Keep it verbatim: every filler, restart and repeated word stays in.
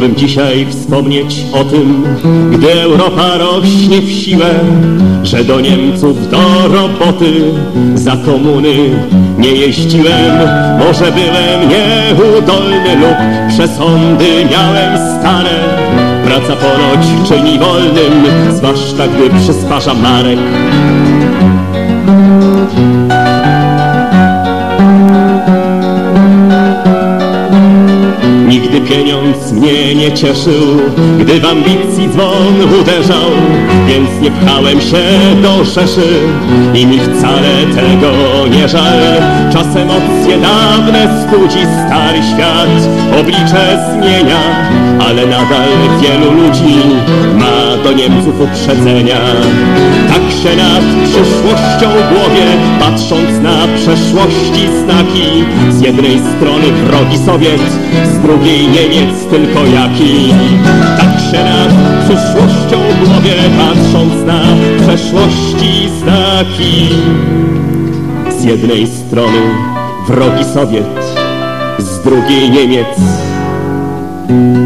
Chciałbym dzisiaj wspomnieć o tym, gdy Europa rośnie w siłę, że do Niemców do roboty za komuny nie jeździłem. Może byłem nieudolny lub przesądy miałem stare. Praca ponoć czyni wolnym, zwłaszcza gdy przysparza marek. Nigdy pieniądz mnie nie cieszył, gdy w ambicji dzwon uderzał, więc nie pchałem się do rzeszy i mi wcale tego nie żal. Czasem emocje dawne studzi stary świat, oblicze zmienia, ale nadal wielu ludzi ma do Niemców uprzedzenia. Tak się nad przyszłością głowie, patrząc na przeszłości znaki. Z jednej strony wrogi Sowiet, z drugiej Niemiec tylko jaki. Tak się nad przyszłością głowie, patrząc na przeszłości znaki. Z jednej strony wrogi Sowiet, z drugiej Niemiec